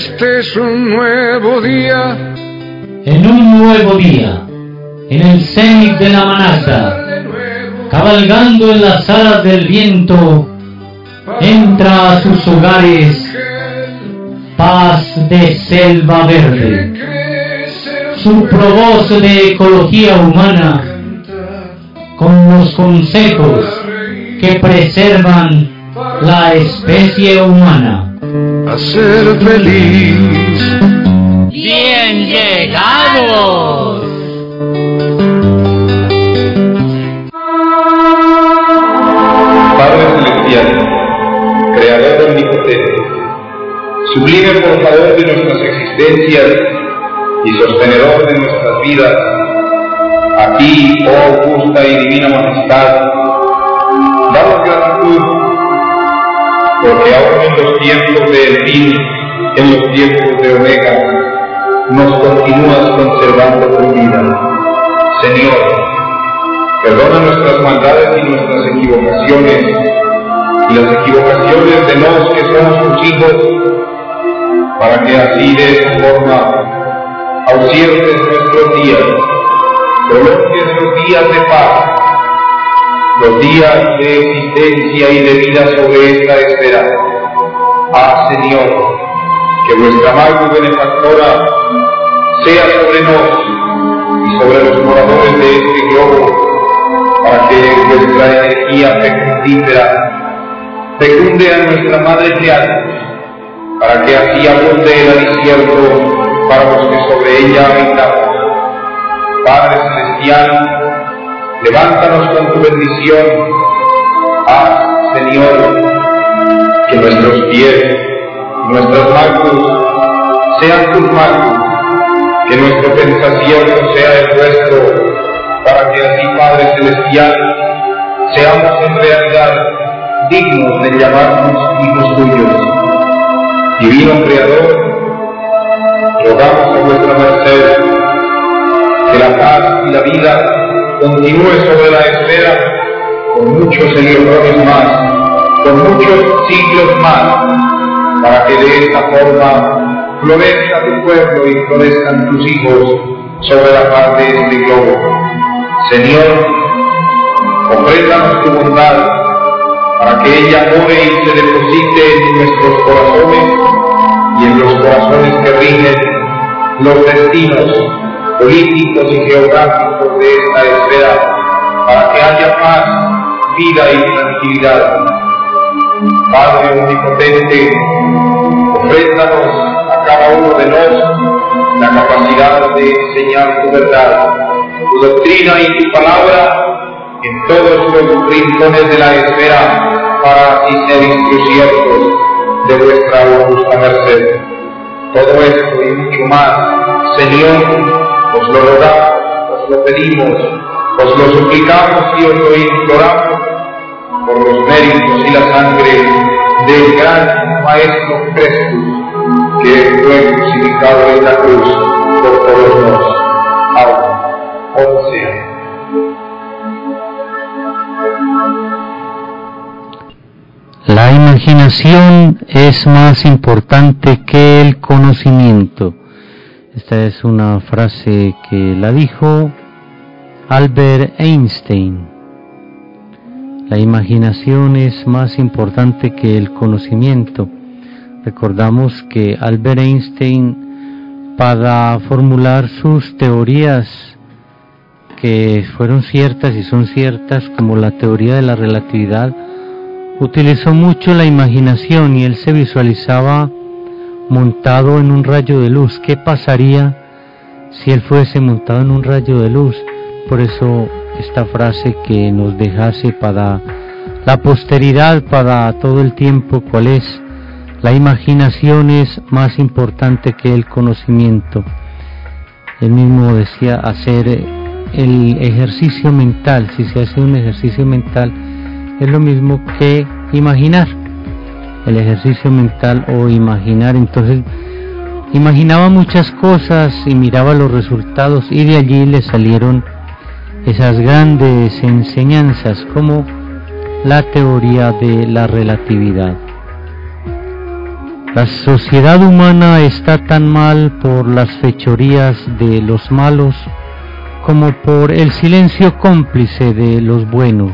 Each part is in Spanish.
Este es un nuevo día. En un nuevo día, en el cenit de la manata, cabalgando en las alas del viento, entra a sus hogares paz de selva verde. Su provoz de ecología humana, con los consejos que preservan la especie humana. A ser feliz. ¡Bien llegados! Padre Celestial, Creador omnipotente, sublime portador de nuestras existencias y sostenedor de nuestras vidas, a ti, oh justa y divina majestad, damos gratitud, porque aún en los tiempos del fin, en los tiempos de Omega, nos continúas conservando con vida. Señor, perdona nuestras maldades y nuestras equivocaciones, y las equivocaciones de los que somos tus hijos, para que así de esa forma ausiertes nuestros días, prolongues los días de paz, los días de existencia y de vida sobre esta esfera. Haz, Señor, que vuestra mano benefactora sea sobre nos y sobre los moradores de este globo, para que vuestra energía fecundífera fecunde a nuestra madre Triana, para que así abunde el desierto para los que sobre ella habitamos. Padre Celestial, levántanos con tu bendición. Haz, Señor, que nuestros pies, nuestras manos sean tus manos, que nuestro pensamiento sea el nuestro, para que así, Padre Celestial, seamos en realidad dignos de llamarnos hijos tuyos. Divino Creador, rogamos a vuestra merced que la paz y la vida continúe sobre la esfera con muchos electrones más, con muchos siglos más, para que de esta forma florezca tu pueblo y florezcan tus hijos sobre la faz de este globo. Señor, ofrézanos tu bondad, para que ella more y se deposite en nuestros corazones y en los corazones que rigen los destinos políticos y geográficos de esta esfera, para que haya paz, vida y tranquilidad. Padre omnipotente, ofrézanos a cada uno de nosotros la capacidad de enseñar tu verdad, tu doctrina y tu palabra en todos los rincones de la esfera, para así ser instrucciones de vuestra augusta merced. Todo esto y mucho más, Señor, os lo rogamos, os lo pedimos, os lo suplicamos y os lo imploramos por los méritos y la sangre del gran Maestro Cristo, que fue crucificado en la cruz por todos nosotros. Ahora, sea. La imaginación es más importante que el conocimiento. Esta es una frase que la dijo Albert Einstein. La imaginación es más importante que el conocimiento. Recordamos que Albert Einstein, para formular sus teorías que fueron ciertas y son ciertas, como la teoría de la relatividad, utilizó mucho la imaginación, y él se visualizaba montado en un rayo de luz. ¿Qué pasaría si él fuese montado en un rayo de luz? Por eso esta frase que nos dejase para la posteridad, para todo el tiempo, ¿cuál es? La imaginación es más importante que el conocimiento. Él mismo decía hacer el ejercicio mental. Si se hace un ejercicio mental, es lo mismo que imaginar. El ejercicio mental o imaginar. Entonces imaginaba muchas cosas y miraba los resultados, y de allí le salieron esas grandes enseñanzas como la teoría de la relatividad. La sociedad humana está tan mal por las fechorías de los malos como por el silencio cómplice de los buenos.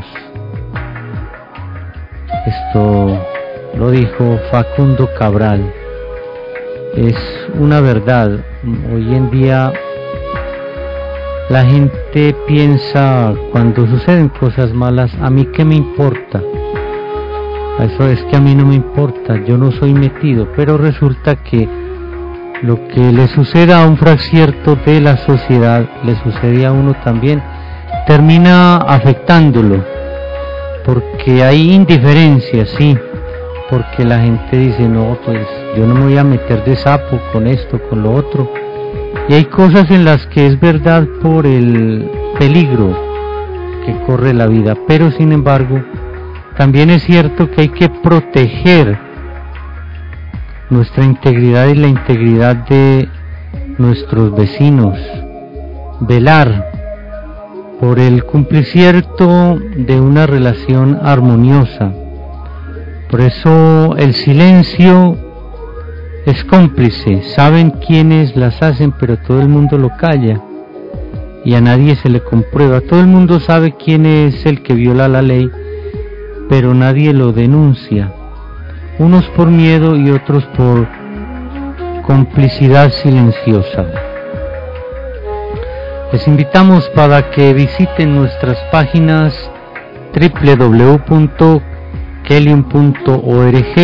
Esto lo dijo Facundo Cabral. Es una verdad. Hoy en día la gente piensa, cuando suceden cosas malas, ¿a mí qué me importa? Eso es que a mí no me importa, yo no soy metido, pero resulta que lo que le suceda a un fracierto de la sociedad, le sucede a uno también, termina afectándolo, porque hay indiferencia, sí, porque la gente dice, no, pues yo no me voy a meter de sapo con esto, con lo otro, y hay cosas en las que es verdad por el peligro que corre la vida, pero sin embargo, también es cierto que hay que proteger nuestra integridad y la integridad de nuestros vecinos, velar por el cumplimiento de una relación armoniosa. Por eso el silencio es cómplice, saben quiénes las hacen, pero todo el mundo lo calla y a nadie se le comprueba. Todo el mundo sabe quién es el que viola la ley, pero nadie lo denuncia, unos por miedo y otros por complicidad silenciosa. Les invitamos para que visiten nuestras páginas www.kelium.org,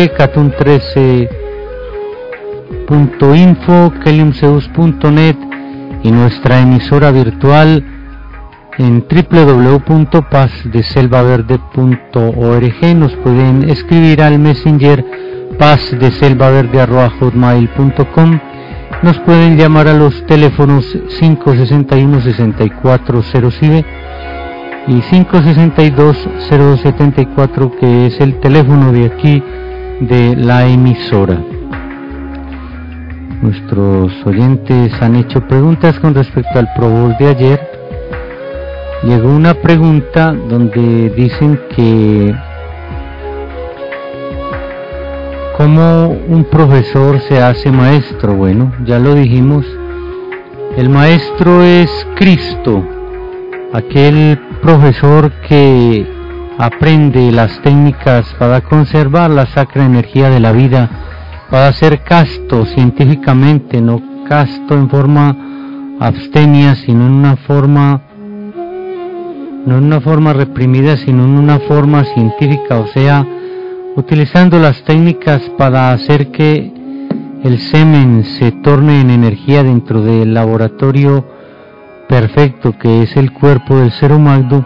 catun13.info, keliumseus.net y nuestra emisora virtual en www.pazdeselvaverde.org. Nos pueden escribir al messenger pazdeselvaverde@hotmail.com. Nos pueden llamar a los teléfonos 561-6400 y 562-0274, que es el teléfono de aquí de la emisora. Nuestros oyentes han hecho preguntas con respecto al Pro Bowl de ayer. Llegó una pregunta donde dicen que ¿cómo un profesor se hace maestro? Bueno, ya lo dijimos, el maestro es Cristo, aquel profesor que aprende las técnicas para conservar la sacra energía de la vida, para ser casto científicamente, no casto en forma abstemia, sino en una forma, no en una forma reprimida, sino en una forma científica, o sea, utilizando las técnicas para hacer que el semen se torne en energía dentro del laboratorio perfecto que es el cuerpo del ser humano,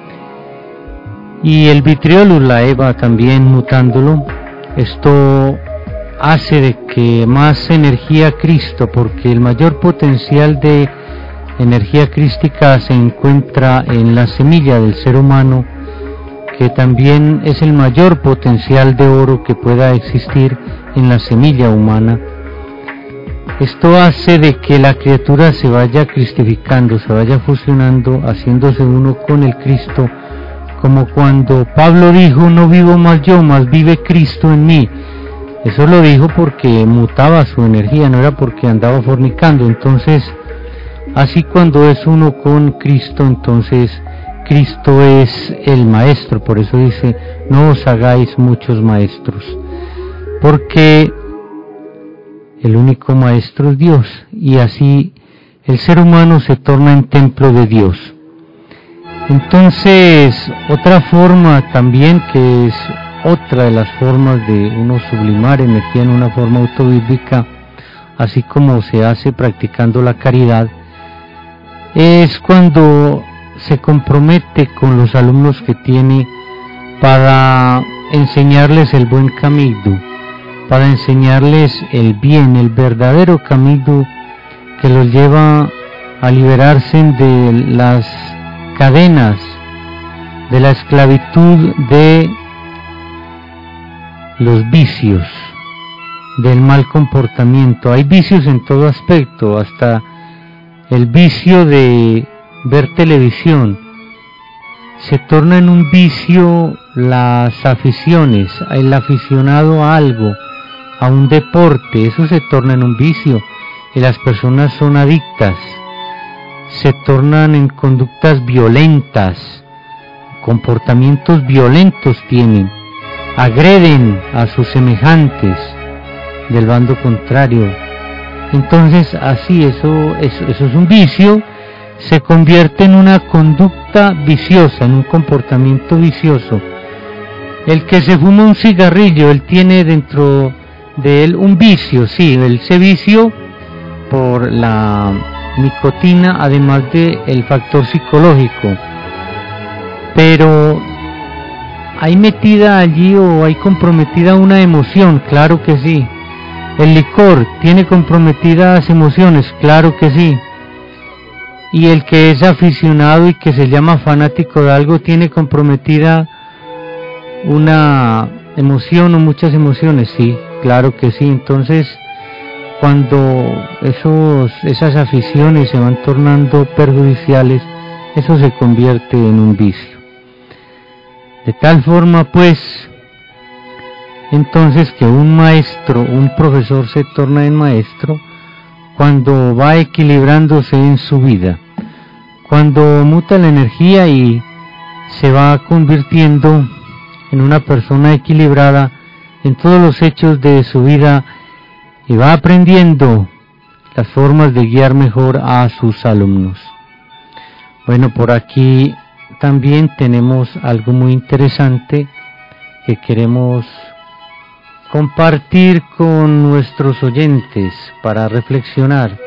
y el vitriolus, la Eva, también mutándolo. Esto hace de que más energía Cristo, porque el mayor potencial de energía crística se encuentra en la semilla del ser humano, que también es el mayor potencial de oro que pueda existir en la semilla humana. Esto hace de que la criatura se vaya cristificando, se vaya fusionando, haciéndose uno con el Cristo, como cuando Pablo dijo, no vivo más yo, más vive Cristo en mí. Eso lo dijo porque mutaba su energía, no era porque andaba fornicando. Entonces, así cuando es uno con Cristo, entonces Cristo es el maestro. Por eso dice, no os hagáis muchos maestros, porque el único maestro es Dios, y así el ser humano se torna en templo de Dios. Entonces, otra forma también, que es otra de las formas de uno sublimar energía en una forma autobíblica, así como se hace practicando la caridad, es cuando se compromete con los alumnos que tiene para enseñarles el buen camino, para enseñarles el bien, el verdadero camino que los lleva a liberarse de las cadenas, de la esclavitud de los vicios, del mal comportamiento. Hay vicios en todo aspecto, hasta el vicio de ver televisión. Se torna en un vicio las aficiones, el aficionado a algo a un deporte, eso se torna en un vicio y las personas son adictas, se tornan en conductas violentas, comportamientos violentos tienen, agreden a sus semejantes del bando contrario. Entonces así eso es un vicio, se convierte en una conducta viciosa, en un comportamiento vicioso. El que se fuma un cigarrillo, él tiene dentro de él un vicio, sí, él se vicio por la nicotina, además de el factor psicológico, pero hay metida allí o hay comprometida una emoción, claro que sí. El licor tiene comprometidas emociones, claro que sí. Y el que es aficionado y que se llama fanático de algo tiene comprometida una emoción o muchas emociones, sí, claro que sí. Entonces, cuando esas aficiones se van tornando perjudiciales, eso se convierte en un vicio. De tal forma, pues, entonces que un maestro, un profesor se torna en maestro cuando va equilibrándose en su vida, cuando muta la energía y se va convirtiendo en una persona equilibrada en todos los hechos de su vida y va aprendiendo las formas de guiar mejor a sus alumnos. Bueno, por aquí también tenemos algo muy interesante que queremos compartir con nuestros oyentes para reflexionar.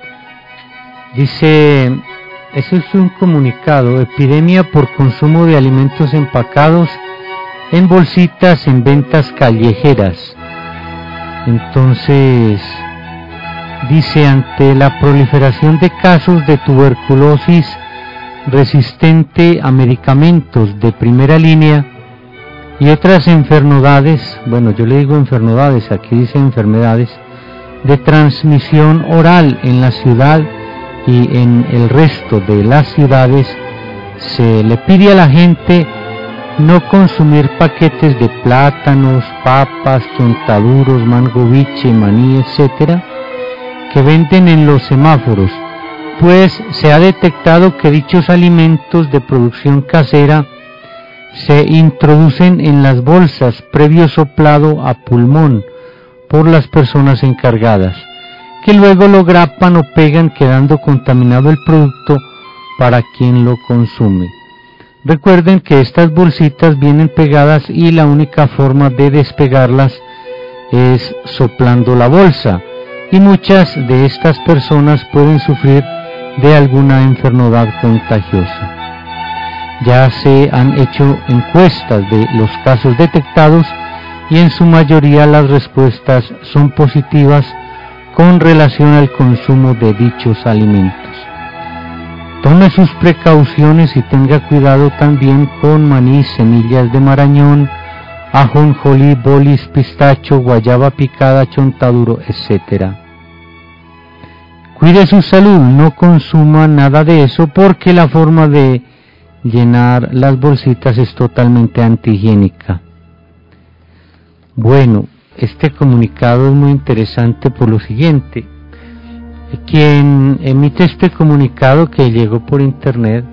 Dice, eso es un comunicado: epidemia por consumo de alimentos empacados en bolsitas en ventas callejeras. Entonces, dice, ante la proliferación de casos de tuberculosis resistente a medicamentos de primera línea y otras enfermedades, bueno, yo le digo enfermedades, aquí dice enfermedades, de transmisión oral en la ciudad y en el resto de las ciudades, se le pide a la gente no consumir paquetes de plátanos, papas, chontaduros, mango biche, maní, etcétera, que venden en los semáforos, pues se ha detectado que dichos alimentos de producción casera se introducen en las bolsas previo soplado a pulmón por las personas encargadas, que luego lo grapan o pegan, quedando contaminado el producto para quien lo consume. Recuerden que estas bolsitas vienen pegadas y la única forma de despegarlas es soplando la bolsa, y muchas de estas personas pueden sufrir de alguna enfermedad contagiosa. Ya se han hecho encuestas de los casos detectados y en su mayoría las respuestas son positivas con relación al consumo de dichos alimentos. Tome sus precauciones y tenga cuidado también con maní, semillas de marañón, ajonjolí, bolis, pistacho, guayaba picada, chontaduro, etc. Cuide su salud, no consuma nada de eso porque la forma de llenar las bolsitas es totalmente antihigiénica. Bueno, este comunicado es muy interesante por lo siguiente. Quien emite este comunicado, que llegó por internet,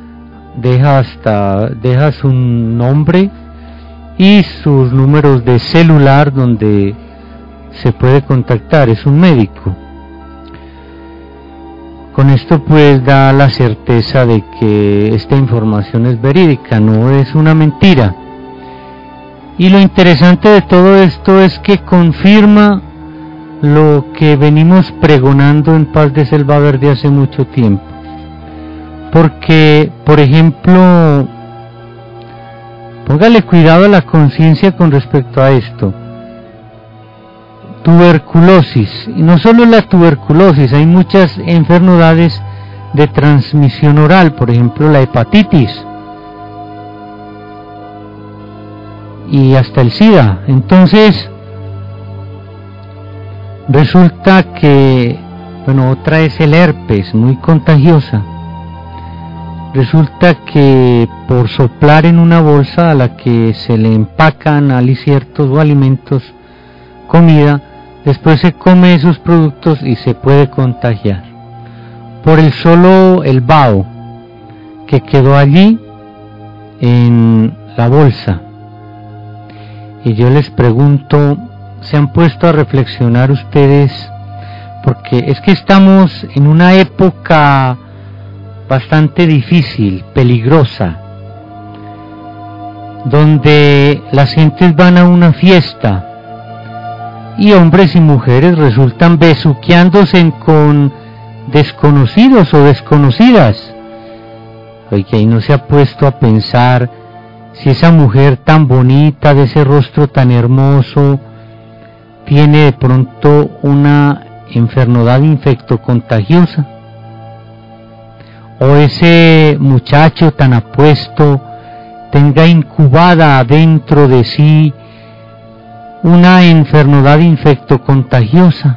deja su nombre y sus números de celular donde se puede contactar. Es un médico. Con esto pues da la certeza de que esta información es verídica, no es una mentira. Y lo interesante de todo esto es que confirma lo que venimos pregonando en Paz de Selva Verde hace mucho tiempo. Porque, por ejemplo, póngale cuidado a la conciencia con respecto a esto. Tuberculosis, y no solo la tuberculosis, hay muchas enfermedades de transmisión oral, por ejemplo la hepatitis y hasta el SIDA. Entonces resulta que, bueno, otra es el herpes, muy contagiosa. Resulta que por soplar en una bolsa a la que se le empacan ciertos o alimentos comida, después se come esos productos y se puede contagiar por el vaho que quedó allí en la bolsa. Y yo les pregunto, ¿se han puesto a reflexionar ustedes? Porque es que estamos en una época bastante difícil, peligrosa, donde las gentes van a una fiesta y hombres y mujeres resultan besuqueándose con desconocidos o desconocidas. Oiga, y no se ha puesto a pensar si esa mujer tan bonita, de ese rostro tan hermoso, tiene de pronto una enfermedad infectocontagiosa, o ese muchacho tan apuesto tenga incubada dentro de sí una enfermedad infectocontagiosa.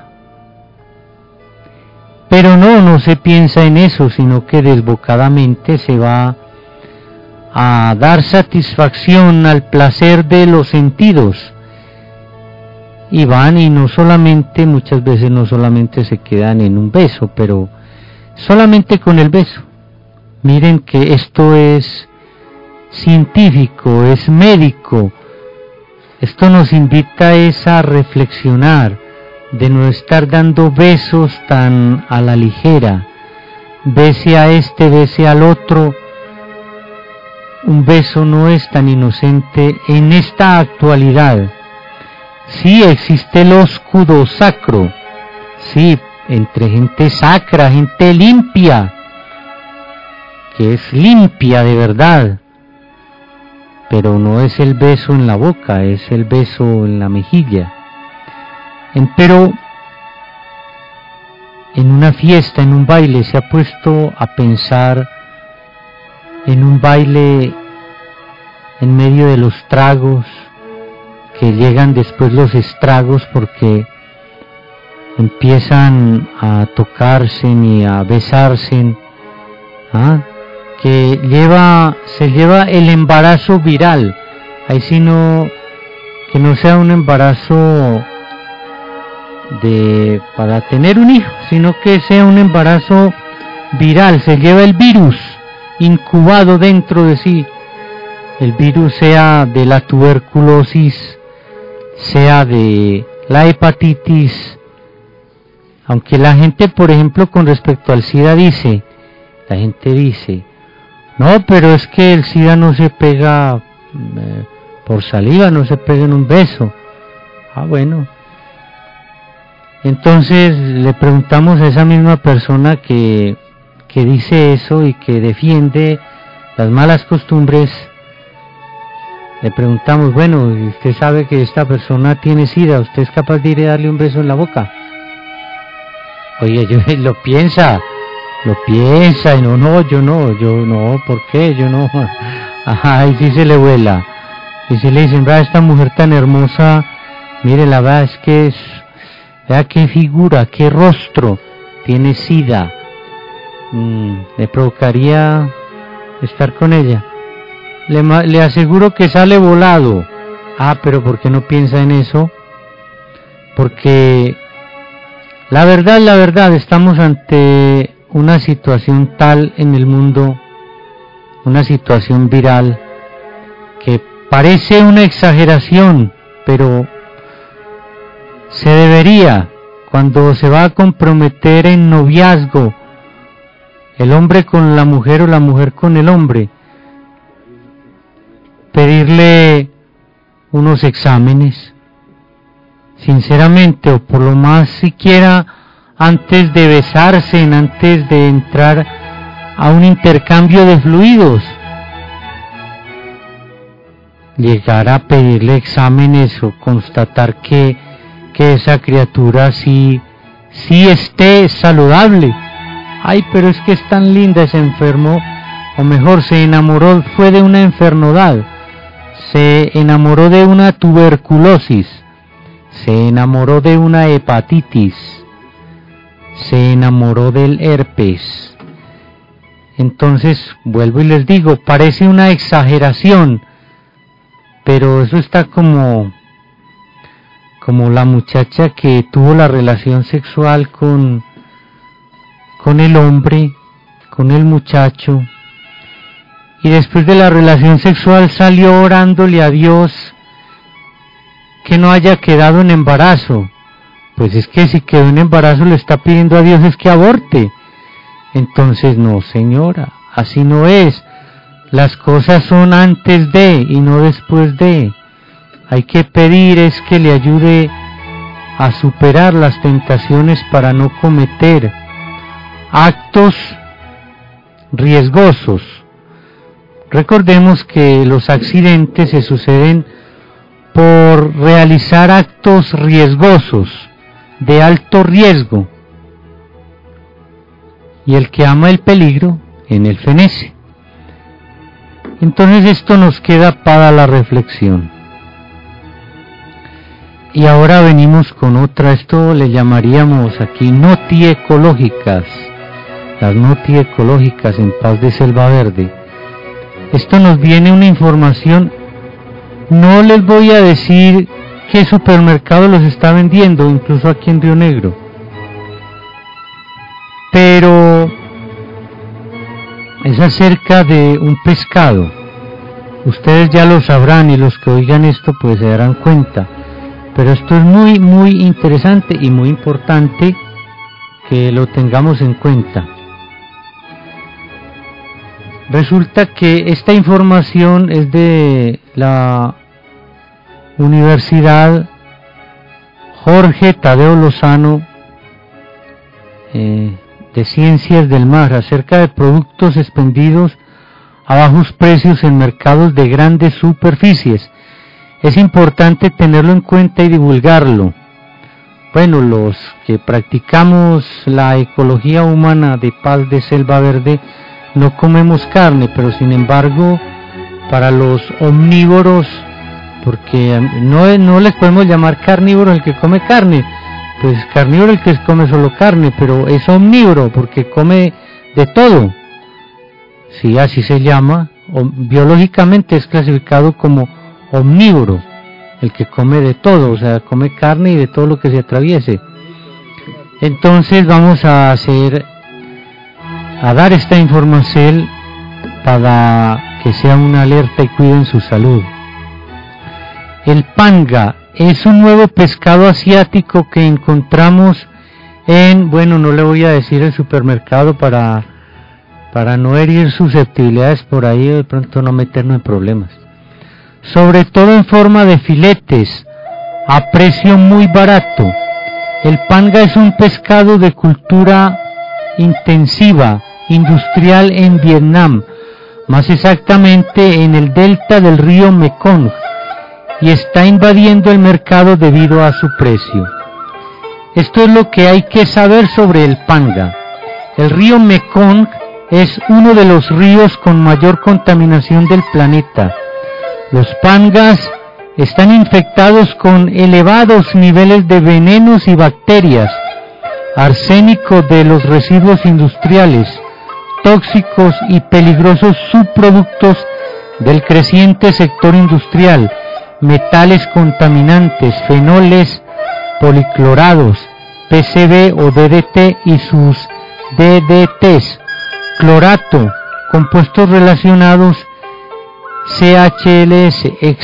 Pero no se piensa en eso, sino que desbocadamente se va a dar satisfacción al placer de los sentidos, y van y muchas veces no solamente se quedan en un beso, pero solamente con el beso. Miren que esto es científico, es médico. Esto nos invita a reflexionar, de no estar dando besos tan a la ligera, bese a este, bese al otro. Un beso no es tan inocente en esta actualidad. Sí existe el ósculo sacro, sí, entre gente sacra, gente limpia, que es limpia de verdad, pero no es el beso en la boca, es el beso en la mejilla. Pero en una fiesta, en un baile, se ha puesto a pensar en un baile en medio de los tragos, que llegan después los estragos porque empiezan a tocarse y a besarse, que se lleva el embarazo viral. Ahí sí que no sea un embarazo para tener un hijo, sino que sea un embarazo viral. Se lleva el virus incubado dentro de sí. El virus sea de la tuberculosis, sea de la hepatitis. Aunque la gente, por ejemplo, con respecto al SIDA la gente dice, no, pero es que el SIDA no se pega por saliva, no se pega en un beso. Bueno. Entonces le preguntamos a esa misma persona que dice eso y que defiende las malas costumbres, le preguntamos, bueno, usted sabe que esta persona tiene SIDA, ¿usted es capaz de ir a darle un beso en la boca? Oye, lo piensa, y yo no, ¿por qué? Yo no. Ajá, y sí se le vuela. Y si le dicen, vea, esta mujer tan hermosa, mire, la verdad es que vea qué figura, qué rostro, tiene SIDA. Le provocaría estar con ella. Le aseguro que sale volado. Pero ¿por qué no piensa en eso? Porque la verdad, estamos ante una situación tal en el mundo, una situación viral, que parece una exageración, pero se debería, cuando se va a comprometer en noviazgo, el hombre con la mujer o la mujer con el hombre, pedirle unos exámenes, sinceramente, o por lo más siquiera antes de besarse, antes de entrar a un intercambio de fluidos, llegar a pedirle exámenes o constatar que esa criatura sí esté saludable. Pero es que es tan linda, se enfermó, o mejor, se enamoró, fue de una enfermedad, se enamoró de una tuberculosis, se enamoró de una hepatitis, se enamoró del herpes. Entonces, vuelvo y les digo, parece una exageración, pero eso está como como la muchacha que tuvo la relación sexual con el hombre, con el muchacho, y después de la relación sexual salió orándole a Dios que no haya quedado en embarazo. Pues es que si quedó en embarazo le está pidiendo a Dios es que aborte. Entonces no, señora, así no es. Las cosas son antes de y no después de. Hay que pedir es que le ayude a superar las tentaciones para no cometer actos riesgosos. Recordemos que los accidentes se suceden por realizar actos riesgosos, de alto riesgo. Y el que ama el peligro, en él fenece. Entonces esto nos queda para la reflexión. Y ahora venimos con otra, esto le llamaríamos aquí notiecológicas, las notiecológicas en Paz de Selva Verde. Esto nos viene una información, no les voy a decir qué supermercado los está vendiendo, incluso aquí en Río Negro, pero es acerca de un pescado. Ustedes ya lo sabrán y los que oigan esto pues se darán cuenta, pero esto es muy muy interesante y muy importante que lo tengamos en cuenta. Resulta que esta información es de la Universidad Jorge Tadeo Lozano de Ciencias del Mar, acerca de productos expendidos a bajos precios en mercados de grandes superficies. Es importante tenerlo en cuenta y divulgarlo. Bueno, los que practicamos la ecología humana de Paz de Selva Verde no comemos carne, pero sin embargo para los omnívoros, porque no les podemos llamar carnívoro el que come carne, pues carnívoro el que come solo carne, pero es omnívoro porque come de todo. Sí, así se llama, biológicamente es clasificado como omnívoro, el que come de todo, o sea, come carne y de todo lo que se atraviese. Entonces vamos a dar esta información para que sea una alerta y cuiden su salud. El panga es un nuevo pescado asiático que encontramos no le voy a decir el supermercado para no herir susceptibilidades por ahí, de pronto no meternos en problemas. Sobre todo en forma de filetes, a precio muy barato. El panga es un pescado de cultura intensiva, industrial en Vietnam, más exactamente en el delta del río Mekong, y está invadiendo el mercado debido a su precio. Esto es lo que hay que saber sobre el panga. El río Mekong es uno de los ríos con mayor contaminación del planeta. Los pangas están infectados con elevados niveles de venenos y bacterias, arsénico de los residuos industriales, tóxicos y peligrosos subproductos del creciente sector industrial, metales contaminantes, fenoles policlorados, PCB o DDT y sus DDTs, clorato, compuestos relacionados, CHLS,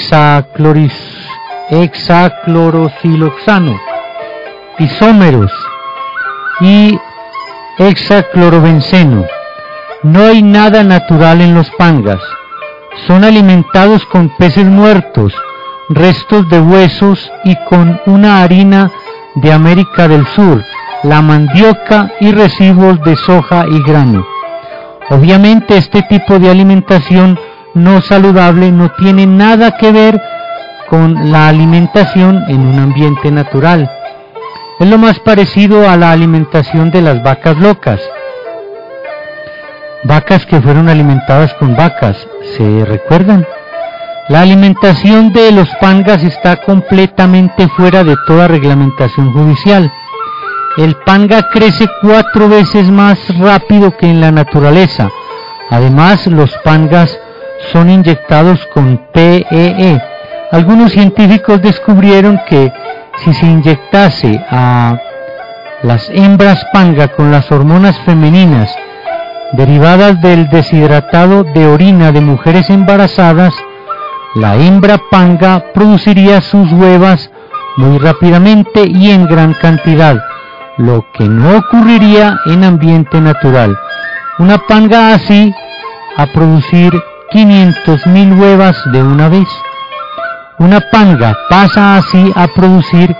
hexaclorosiloxano, isómeros y hexaclorobenceno. No hay nada natural en los pangas. Son alimentados con peces muertos, restos de huesos y con una harina de América del Sur, la mandioca y residuos de soja y grano. Obviamente este tipo de alimentación no saludable no tiene nada que ver con la alimentación en un ambiente natural. Es lo más parecido a la alimentación de las vacas locas. Vacas que fueron alimentadas con vacas, ¿se recuerdan? La alimentación de los pangas está completamente fuera de toda reglamentación judicial. El panga crece 4 veces más rápido que en la naturaleza. Además, los pangas son inyectados con PEE. Algunos científicos descubrieron que si se inyectase a las hembras panga con las hormonas femeninas derivadas del deshidratado de orina de mujeres embarazadas, la hembra panga produciría sus huevas muy rápidamente y en gran cantidad, lo que no ocurriría en ambiente natural. Una panga así a producir 500.000 huevas de una vez. Una panga pasa así a producir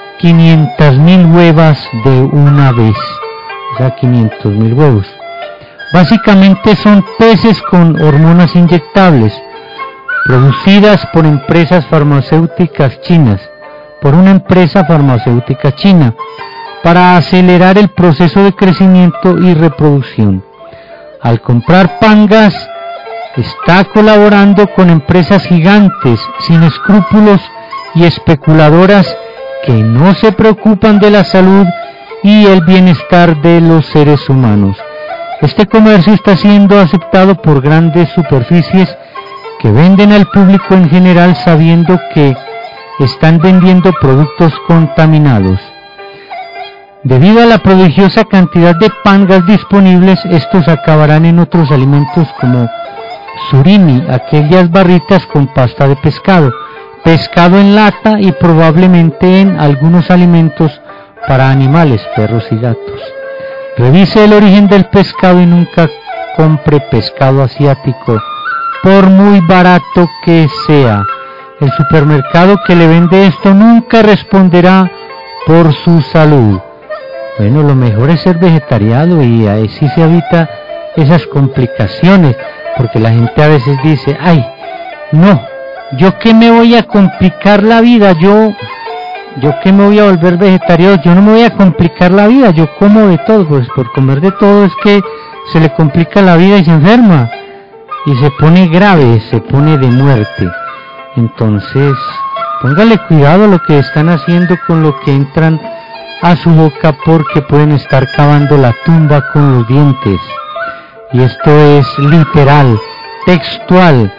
500.000 huevas de una vez, o sea, 500.000 huevos. Básicamente son peces con hormonas inyectables, producidas por empresas farmacéuticas chinas, por una empresa farmacéutica china, para acelerar el proceso de crecimiento y reproducción. Al comprar pangas, está colaborando con empresas gigantes, sin escrúpulos y especuladoras que no se preocupan de la salud y el bienestar de los seres humanos. Este comercio está siendo aceptado por grandes superficies que venden al público en general sabiendo que están vendiendo productos contaminados. Debido a la prodigiosa cantidad de pangas disponibles, estos acabarán en otros alimentos como surimi, aquellas barritas con pasta de pescado, pescado en lata y probablemente en algunos alimentos para animales, perros y gatos. Revise el origen del pescado y nunca compre pescado asiático, por muy barato que sea. El supermercado que le vende esto nunca responderá por su salud. Bueno, lo mejor es ser vegetariano y ahí sí se evita esas complicaciones, porque la gente a veces dice, ay, no, yo qué me voy a complicar la vida, yo qué me voy a volver vegetariano, yo no me voy a complicar la vida, yo como de todo. Pues por comer de todo es que se le complica la vida y se enferma, y se pone grave, se pone de muerte. Entonces, póngale cuidado a lo que están haciendo con lo que entran a su boca, porque pueden estar cavando la tumba con los dientes. Y esto es literal, textual,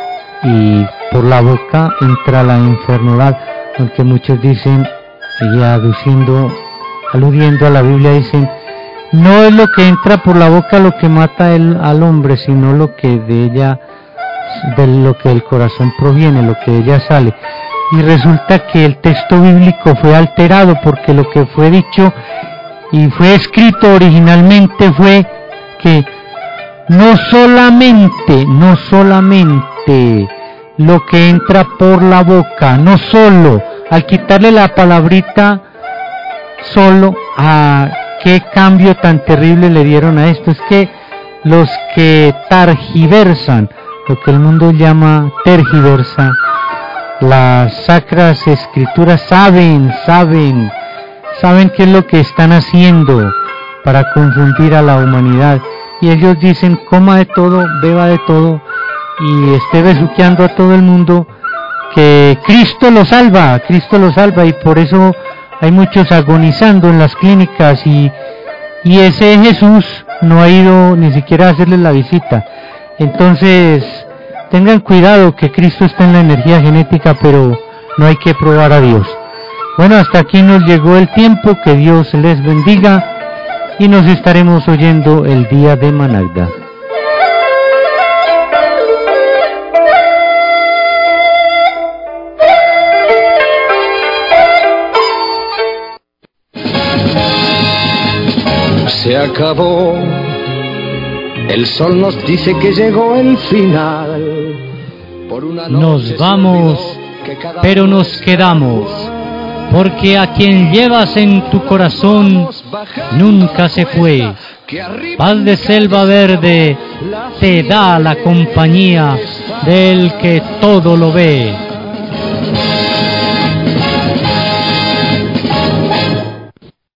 y por la boca entra la enfermedad, aunque muchos dicen, y aludiendo a la Biblia, dicen, no es lo que entra por la boca lo que mata al hombre, sino lo que de lo que del corazón proviene, lo que de ella sale. Y resulta que el texto bíblico fue alterado, porque lo que fue dicho y fue escrito originalmente fue que no solamente lo que entra por la boca, no solo, al quitarle la palabrita solo, a qué cambio tan terrible le dieron a esto. Es que los que targiversan, lo que el mundo llama tergiversa, las sacras escrituras saben qué es lo que están haciendo para confundir a la humanidad, y ellos dicen, coma de todo, beba de todo y esté besuqueando a todo el mundo, que Cristo lo salva, y por eso hay muchos agonizando en las clínicas, y ese Jesús no ha ido ni siquiera a hacerles la visita. Entonces, tengan cuidado, que Cristo está en la energía genética, pero no hay que probar a Dios. Bueno, hasta aquí nos llegó el tiempo, que Dios les bendiga, y nos estaremos oyendo el día de Managda. Se acabó, el sol nos dice que llegó el final. Por una noche nos vamos, pero nos quedamos, porque a quien llevas en tu corazón nunca se fue. Paz de selva verde te da la compañía del que todo lo ve.